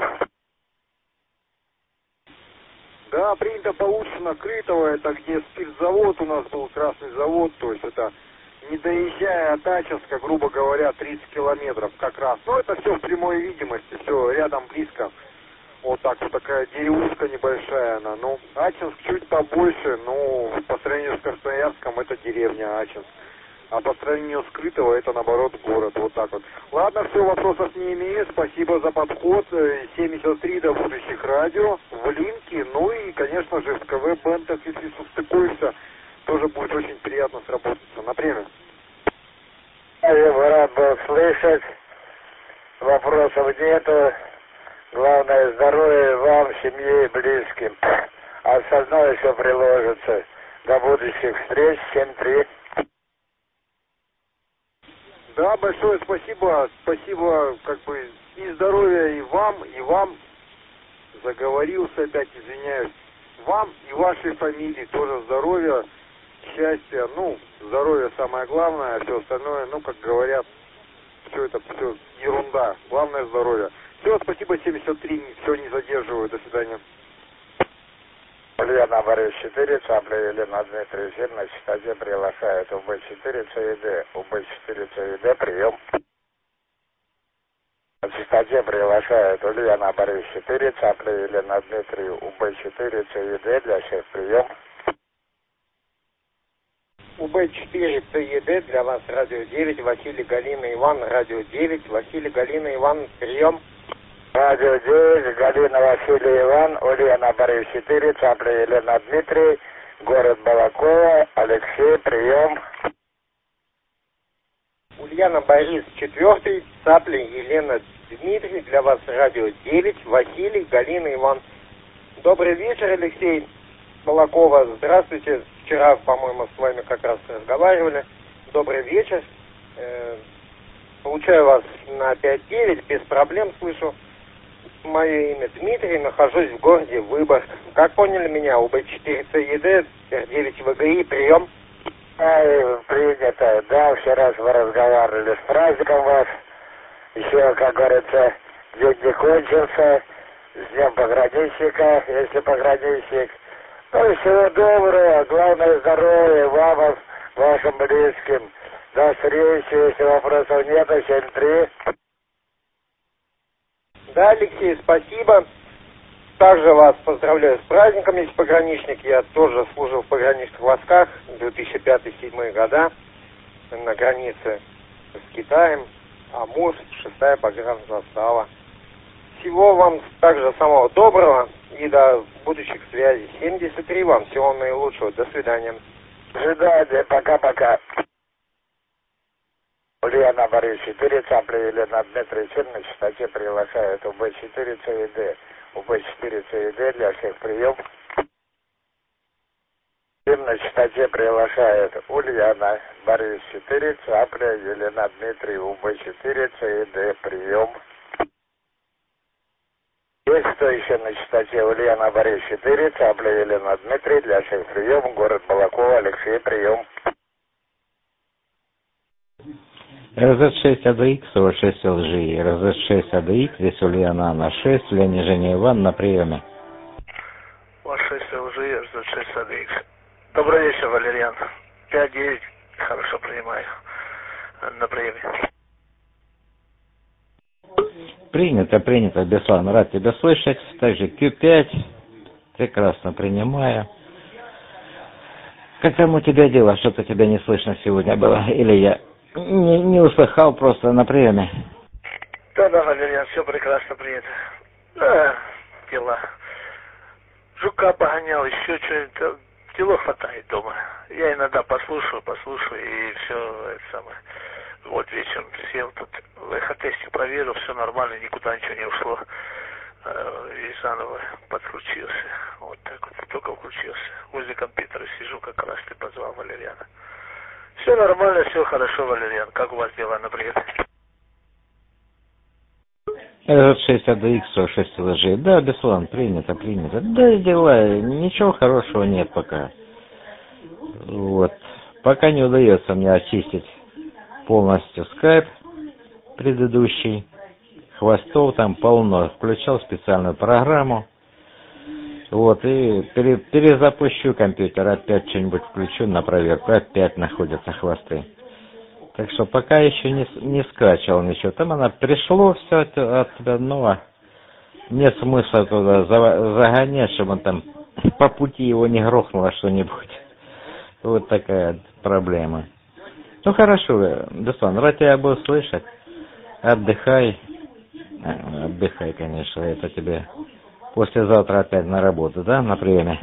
Да, принято получено Крытого, это где спиртзавод у нас был, красный завод, то есть это не доезжая от Ачинска, грубо говоря, 30 километров как раз. Но это все в прямой видимости, все рядом, близко. Вот так вот, такая деревушка небольшая она. Ну, Ачинск чуть побольше, ну, по сравнению с Красноярском это деревня Ачинск. А по сравнению с Крытого это, наоборот, город. Вот так вот. Ладно, все, вопросов не имею. Спасибо за подход. 73 до будущих радио, в линке. Ну и, конечно же, в КВ Бентах, если состыкуешься, тоже будет очень приятно сработаться. Например. Я бы рад был слышать. Вопросов нету. Главное здоровье вам, семье и близким. А остальное все приложится. До будущих встреч. 7-3. Да, большое спасибо. Спасибо, как бы, и здоровья и вам. Заговорился опять, извиняюсь. Вам и вашей фамилии тоже здоровья, счастья. Ну, здоровье самое главное, а все остальное, ну, как говорят, все это все ерунда. Главное здоровье. Все, спасибо, 73, все, не задерживаю. До свидания. Ульяна Борис 4, Цапля Елена Дмитрий 7 на частоте приглашает УБ4 ЦВД. УБ4 ЦВД, прием. На частоте приглашает Ульяна Борис 4, Цапля Елена Дмитрий, УБ4 ЦВД, для всех прием. УБ4 ЦЕД, для вас радио 9, Василий, Галина, Иван, радио 9, Василий, Галина, Иван, прием. Радио 9, Галина, Василий, Иван, Ульяна Борис 4, Цапля Елена Дмитрий, город Балакова, Алексей, прием. Ульяна Борис 4, Цапля Елена Дмитрий, для вас радио 9, Василий, Галина, Иван. Добрый вечер, Алексей, Балакова. Здравствуйте. Вчера, по-моему, с вами как раз разговаривали. Добрый вечер. Получаю вас на 5-9, без проблем слышу. Мое имя Дмитрий, нахожусь в городе Выборг. Как поняли меня, УБ4 ЦЕД, Р9 ВГИ, прием. Принято. Да, вчера мы разговаривали с праздником вас. Еще, как говорится, день не кончился. С днем пограничника, если пограничник. Ну, всего доброго, главное здоровья вам, вашим близким. До встречи, если вопросов нет, 7-3. Да, Алексей, спасибо. Также вас поздравляю с праздником, если пограничник. Я тоже служил в пограничных войсках 2005-2007 года на границе с Китаем. Амур, 6-я погранзастава. Всего вам также самого доброго и до будущих связей. 73 вам. Всего наилучшего. До свидания. До свидания. Пока-пока. Ульяна Борис 4, Цапля Елена Дмитрий 7 на частоте приглашает УБ4 ЦВД. УБ4 ЦВД, для всех прием. Им на частоте приглашает Ульяна, Борис 4, Цапля, Елена, Дмитрий, УБ4, ЦИД, прием. Есть кто еще на частоте? Ульяна, Борис 4, Цапля, Елена, Дмитрий, для всех прием, город Балакова, Алексей, прием. РЗ-6 АДХ, 6 ЛЖ, РЗ-6 АДХ, здесь Ульяна на 6, Леня Женя Иван на приеме. У вас 6 ЛЖ, РЗ-6 АДХ. Добрый вечер, Валерьян. 5-9, хорошо принимаю на приеме. Принято, Беслан, рад тебя слышать. Также Q5, прекрасно принимаю. Как там у тебя дела? Что-то тебя не слышно сегодня было? Или я не услыхал просто на приеме? Да, Валерьян, все прекрасно принято. Да, дела. Жука погонял, еще что-нибудь. Дела хватает дома. Я иногда послушаю, и все это самое. Вот вечером сел тут, в эхотесте проверил, все нормально, никуда ничего не ушло. И заново подключился. Вот так вот, только включился. Возле компьютера сижу, как раз ты позвал Валерьяна. Все нормально, все хорошо, Валерьян. Как у вас дела, например? РЗ-6 АДХ, 6 ЛЖ. Да, Беслан, принято. Да, дела, ничего хорошего нет пока. Вот. Пока не удается мне очистить полностью скайп предыдущий. Хвостов там полно. Включал специальную программу. Вот, и перезапущу компьютер, опять что-нибудь включу на проверку, опять находятся хвосты. Так что пока еще не скачал ничего. Там она пришло все от тебя, но нет смысла туда загонять, чтобы он там по пути его не грохнуло что-нибудь. Вот такая проблема. Ну хорошо, Беслан, рад тебя был слышать. Отдыхай, конечно, это тебе послезавтра опять на работу, да, на приеме?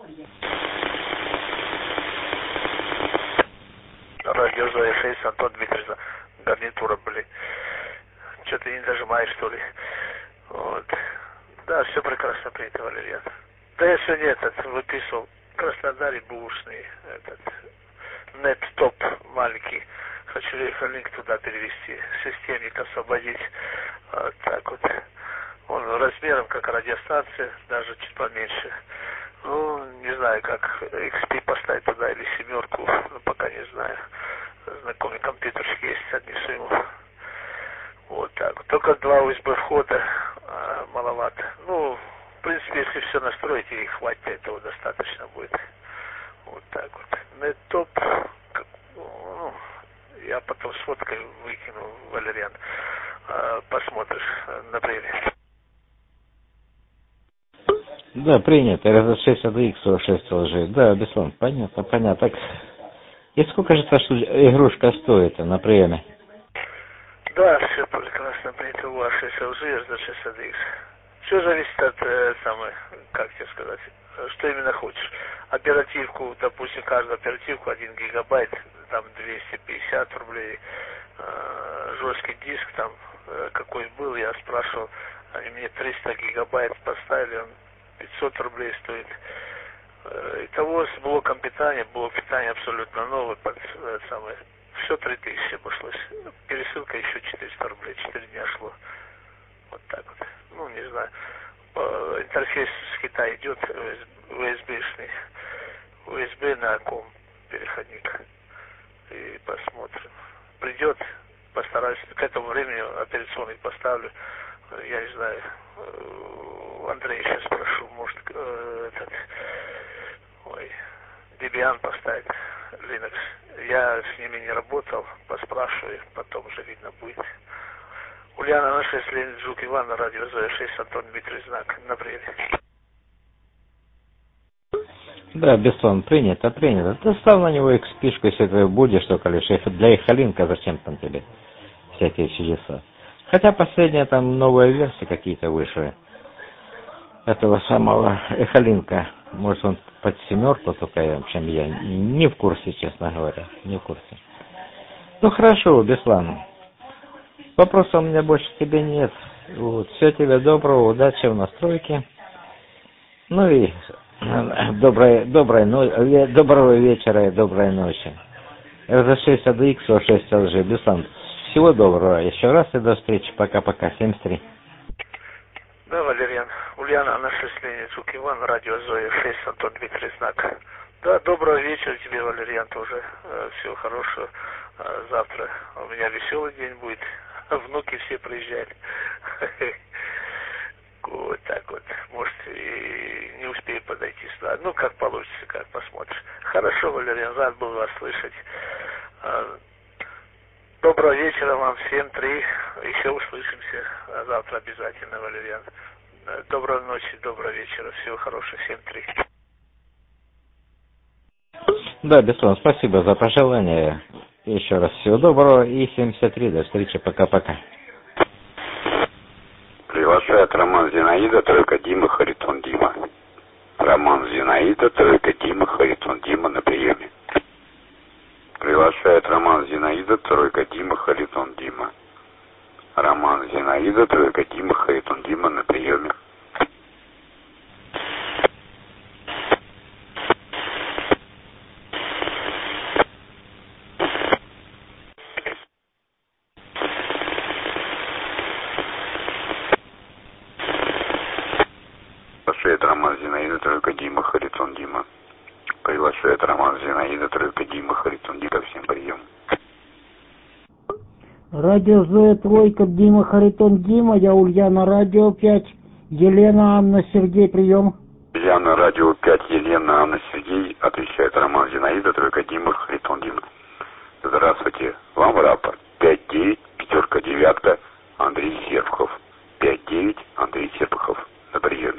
Радио Зоя 6, Антон Дмитриевич, гарнитура, блин. Что ты не нажимаешь, что ли? Вот. Да, все прекрасно принято, Валерьян. Да я сегодня выписывал в Краснодаре бушный, нет-топ маленький. Хочу линк туда перевести, системник освободить. Вот так вот. Он размером как радиостанция, даже чуть поменьше. Ну, не знаю, как XP поставить туда или семерку, но пока не знаю. Знакомый компьютерчик есть, отнесу ему. Вот так. Только 2 USB входа, маловато. Ну, в принципе, если все настроить и хватит, этого достаточно будет. Вот так вот. Нет-топ, ну, я потом с фоткой выкину, Валерьян. Посмотришь на время. Да, принято. РЗ-6 АДХ, 6 ЛЖ. Да, Беслан, понятно. Так, и сколько же эта игрушка стоит на приеме? Да, все прекрасно принято. У вас 6 ЛЖ, РЗ-6 АДХ. Все зависит от, как тебе сказать, что именно хочешь. Оперативку, допустим, каждую оперативку 1 гигабайт, там 250 рублей. Жесткий диск там, какой был, я спрашивал, они мне 300 гигабайт поставили, он 500 рублей стоит. Итого с блок питания абсолютно новый, все 3000 обошлось. Пересылка еще 400 рублей, 4 дня шло. Вот так вот. Ну, не знаю. Интерфейс с Китая идет, USB-шный. USB на ком переходник. И посмотрим. Придет, постараюсь, к этому времени операционный поставлю. Я не знаю, Андрея сейчас спрошу, может, Debian поставить, Linux. Я с ними не работал, поспрашиваю, потом уже видно будет. Ульяна на 6, Ленин Жук Иван, на радио Зоя 6, Антон Дмитрий Знак, на время. Да, Бессон, принято. Ты стал на него XP-шку, если ты будешь только лишь для Эхолинка, зачем там тебе всякие чудеса. Хотя последняя там новая версия какие-то вышли. Этого самого Эхолинка. Может он под 7 только, чем я. Не в курсе, честно говоря. Не в курсе. Ну хорошо, Беслан. Вопросов у меня больше к тебе нет. Вот. Всего тебе доброго, удачи в настройке. Ну и Доброго вечера и доброй ночи. РЗ6 ADX, О6 LG, Беслан. Всего доброго. Еще раз и до встречи. Пока-пока. 73. Да, Валериан. Ульяна, наш Леницук Иван, радио Зоя 6, Антон Дмитрий Знак. Да, доброго вечера тебе, Валериан, тоже. Всего хорошего. Завтра у меня веселый день будет. Внуки все приезжают. Вот так вот. Может, и не успею подойти сюда. Ну, как получится, как посмотришь. Хорошо, Валериан, рад был вас слышать. Доброго вечера вам всем, 3. Еще услышимся завтра обязательно, Валериан. Доброй ночи, доброго вечера. Всего хорошего, всем 3. Да, Беслан, спасибо за пожелание. Еще раз всего доброго и 73. До встречи. Пока-пока. Приглашает Роман Зинаида, тройка Дима, Харитон Дима. Роман Зинаида, тройка Дима, Харитон Дима на приеме. Приглашает Роман Зинаида, тройка Дима, Харитон Дима. Роман Зинаида, тройка Дима, Харитон Дима на приеме. Приглашает Роман Зинаида, тройка Дима, Харитон Дима. Приглашает Роман Зинаида, тройка Дима, Харитон Дима, всем прием. Радио Зоя, тройка Дима, Харитон Дима, я Ульяна, радио 5, Елена, Анна, Сергей, прием. Ульяна, радио 5, Елена, Анна, Сергей, отвечает Роман Зинаида, тройка Дима, Харитон Дима. Здравствуйте, вам рапорт 5-9, 5-9, Андрей Серпухов. 5-9, Андрей Серпухов на приеме.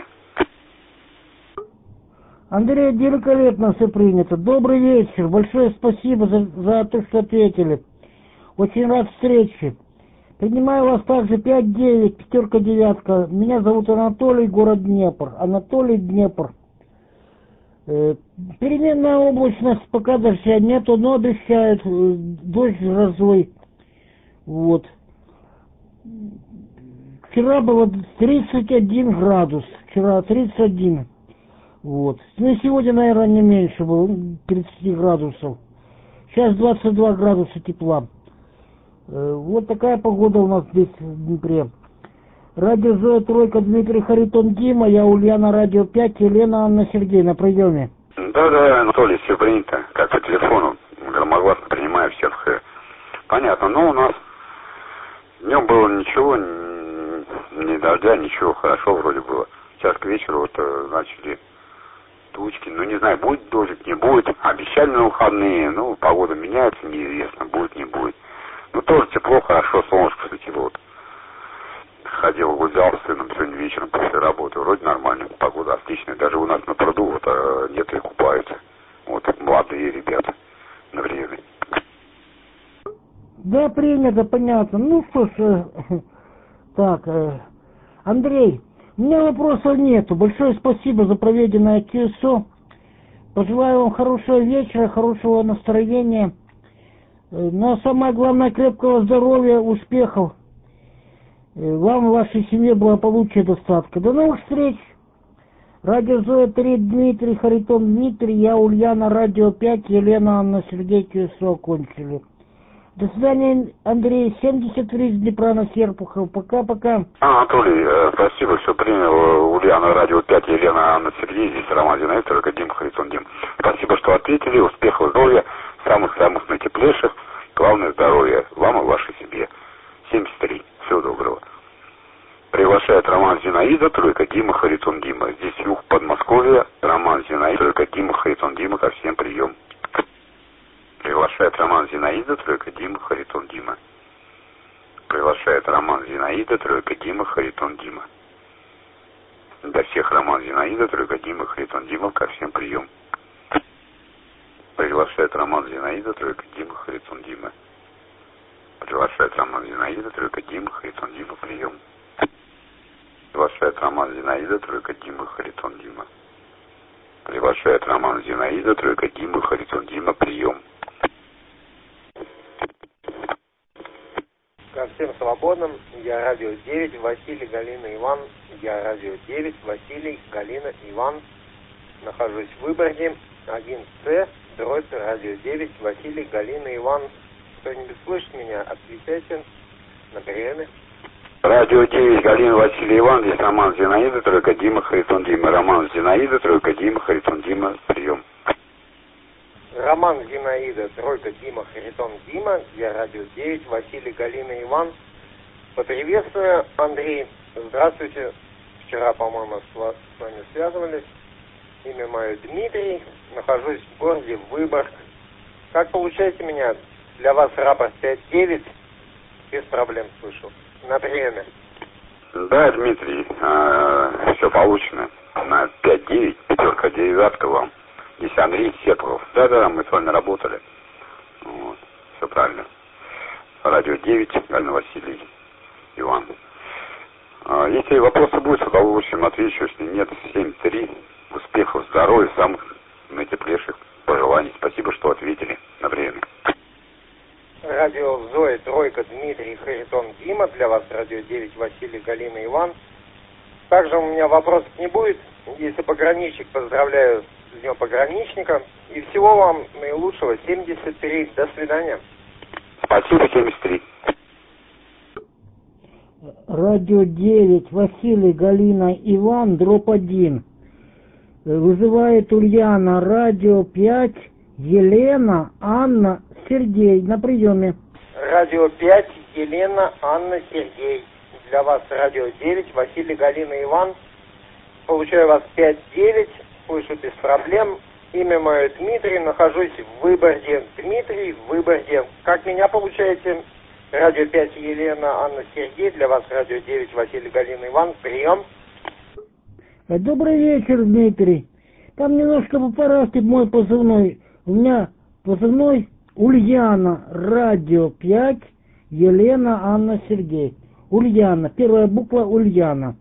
Андрей, великолепно все принято. Добрый вечер. Большое спасибо за то, что ответили. Очень рад встрече. Принимаю вас также 5-9, 5-9. Меня зовут Анатолий, город Днепр. Анатолий, Днепр. Переменная облачность, пока дождя нету, но обещают дождь с грозой. Вот. Вчера было 31 градус. Вчера 31. Вот. Ну и сегодня, наверное, не меньше было, 30 градусов. Сейчас 22 градуса тепла. Вот такая погода у нас здесь, в Днепре. Радио Зоя, тройка, Дмитрий, Харитон Дима, я Ульяна, радио 5, Елена, Анна, Сергей, на приеме. Да, Анатолий, все принято. Как по телефону, громогласно принимаю всех. Понятно, но у нас днем было ничего, ни дождя, ничего, хорошо вроде было. Сейчас к вечеру вот начали тучки, ну не знаю, будет дождик, не будет. Обещали на выходные, ну погода меняется, неизвестно, будет, не будет. Ну тоже тепло, хорошо, солнышко светило. Вот. Ходил, гулял с сыном сегодня вечером после работы. Вроде нормально, погода отличная. Даже у нас на пруду вот некоторые купаются. Вот молодые ребята на время. Да, принято, понятно. Ну что ж, так, Андрей, у меня вопросов нету. Большое спасибо за проведенное ТСО. Пожелаю вам хорошего вечера, хорошего настроения. Но самое главное, крепкого здоровья, успехов. Вам и вашей семье благополучия, достатка. До новых встреч. Радио Зоя 3, Дмитрий, Харитон Дмитрий, я Ульяна, радио 5, Елена, Анна, Сергей, ТСО окончили. До свидания, Андрей, 73 из Днепра на Серпухов. Пока-пока. Анатолий, спасибо, все принял. Ульяна, радио 5, Елена, Анна, Сергей, здесь Роман Зинаида, Дим, Харитон Дим. Спасибо, что ответили. Успехов, здоровья, самых-самых наитеплейших. Главное здоровье вам и вашей семье. 73. Всего доброго. Приглашает Роман Зинаида, тройка Дима, Харитон Дима. Здесь юг Подмосковья. Роман Зинаида, тройка Дима, Харитон Дима. Ко всем прием. Приглашает Роман Зинаида, тройка Дима, Харитон Дима. Приглашает Роман Зинаида, тройка Дима, Харитон Дима. Для всех Роман Зинаида, тройка Дима, Харитон Дима. Ко всем прием. Приглашает Роман Зинаида, тройка Дима, Харитон Дима. Приглашает Роман Зинаида, тройка Дима, Харитон Дима, прием. Приглашает Роман Зинаида, тройка Дима, Харитон Дима. Приглашает Роман Зинаида, тройка Дима, Харитон Дима, прием. Ко всем свободным, я радио 9, Василий, Галина, Иван. Я радио 9, Василий, Галина, Иван. Нахожусь в Выборге. 1С, дробь, радио 9, Василий, Галина, Иван. Кто-нибудь слышит меня? Отвечайте на приеме. Радио 9, Галина, Василий, Иван. Здесь Роман, Зинаида, тройка Дима, Харитон, Дима. Роман, Зинаида, тройка Дима, Харитон, Дима. Прием. Роман, Зинаида, тройка Дима, Харитон, Дима. Я радио 9, Василий, Галина, Иван. Поприветствую, Андрей. Здравствуйте. Вчера, по-моему, с вами связывались. Имя мое Дмитрий. Нахожусь в городе Выборг. Как получаете меня? Для вас рапорт 5-9. Без проблем слышу. На приеме. Да, Дмитрий, все получено. На 5-9, пятерка, девятка вам. Здесь Андрей Сепуров. Да, мы с вами работали. Вот, все правильно. Радио 9, Галина, Василий, Иван. Если вопросы будут, с удовольствием отвечу. Если нет, 7-3. Успехов, здоровья, самых наитеплейших пожеланий. Спасибо, что ответили на время. Радио Зоя, тройка, Дмитрий, Харитон, Дима. Для вас радио 9, Василий, Галина, Иван. Также у меня вопросов не будет. Если пограничник, поздравляю с Днем пограничника. И всего вам наилучшего. 73. До свидания. Спасибо, 73. Радио 9, Василий, Галина, Иван, дробь 1. Вызывает Ульяна, радио 5, Елена, Анна, Сергей. На приеме. Радио 5, Елена, Анна, Сергей. Для вас радио 9, Василий, Галина, Иван. Получаю вас 5-9, слышу без проблем. Имя мое Дмитрий, нахожусь в Выборге. Дмитрий, в Выборге. Как меня получаете? Радио 5, Елена, Анна, Сергей. Для вас радио 9, Василий, Галина, Иван. Прием. Добрый вечер, Дмитрий. Там немножко по-порядку мой позывной. У меня позывной Ульяна, радио 5, Елена, Анна, Сергей. Ульяна, первая буква Ульяна.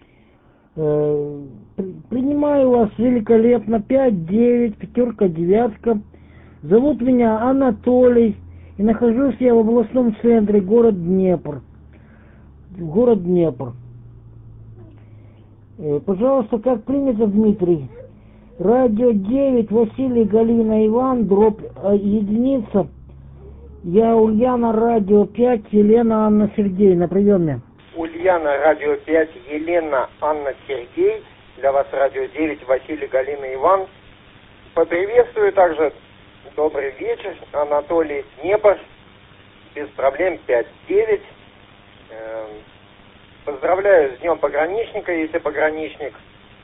Принимаю вас великолепно. 5-9, пятерка, девятка. Зовут меня Анатолий. И нахожусь я в областном центре, город Днепр. Город Днепр. Пожалуйста, как принято, Дмитрий. Радио 9, Василий, Галина, Иван, дробь единица. Я Ульяна, радио 5, Елена, Анна, Сергей. На приеме. Ульяна, радио 5, Елена, Анна, Сергей. Для вас радио 9, Василий, Галина, Иван. Поприветствую также. Добрый вечер. Анатолий, Днепр. Без проблем 5-9. Поздравляю с Днем пограничника, если пограничник.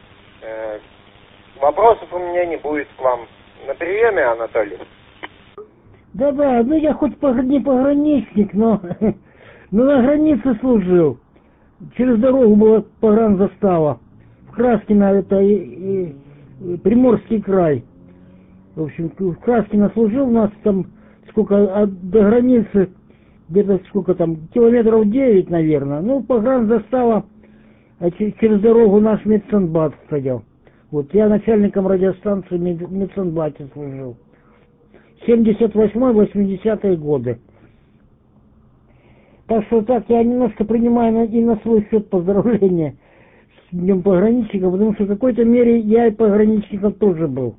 Вопросов у меня не будет к вам. На приеме, Анатолий. Да, ну я хоть не пограничник, но на границе служил. Через дорогу была погранзастава. В Краскино, это и Приморский край. В общем, в Краскино служил, у нас там сколько, до границы, где-то сколько там, километров 9, наверное. Ну, погранзастава, а через дорогу наш медсанбат стоял. Вот, я начальником радиостанции в медсанбате служил. 78-80-е годы. Так что так, я немножко принимаю и на свой счет поздравления с Днем пограничника, потому что в какой-то мере я и пограничником тоже был.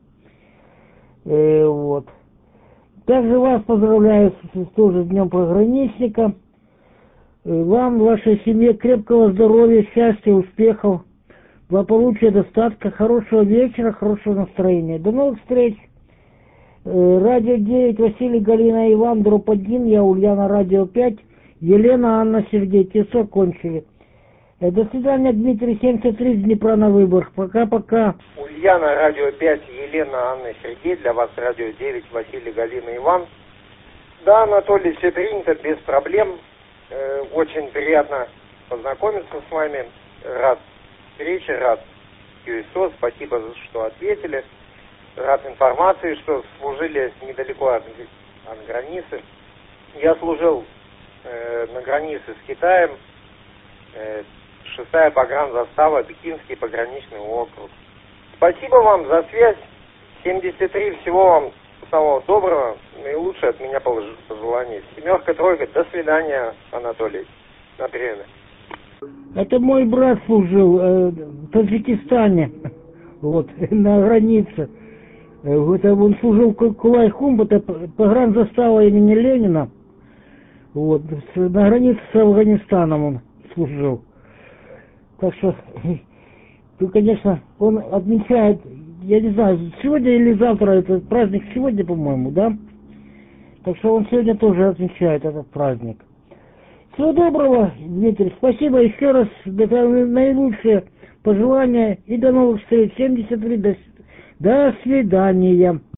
Вот. Также вас поздравляю тоже с Днем пограничника. Вам, вашей семье крепкого здоровья, счастья, успехов, благополучия, достатка, хорошего вечера, хорошего настроения. До новых встреч. Радио 9, Василий, Галина, Иван, дробь 1, я Ульяна, радио 5, Елена, Анна, Сергей. Тесо кончили. До свидания, Дмитрий, 73 с Днепра на Выборг. Пока-пока. Ульяна, радио 5, Елена, Анна, Сергей. Для вас радио 9, Василий, Галина, Иван. Да, Анатолий, все принято, без проблем. Очень приятно познакомиться с вами. Рад встрече, рад QSO. Спасибо, что ответили. Рад информации, что служили недалеко от границы. Я служил на границе с Китаем. 6-я погранзастава, Пекинский пограничный округ. Спасибо вам за связь. 73. Всего вам самого доброго. Наилучшее от меня пожелание. 7-тройка. До свидания, Анатолий. На приеме. Это мой брат служил в Таджикистане. вот, на границе. Это он служил Кулайхум, это погранзастава имени Ленина. Вот, на границе с Афганистаном он служил. Так что, ну, конечно, он отмечает, я не знаю, сегодня или завтра, это праздник сегодня, по-моему, да? Так что он сегодня тоже отмечает этот праздник. Всего доброго, Дмитрий. Спасибо еще раз. Наилучшие пожелания и до новых встреч. 73. До свидания.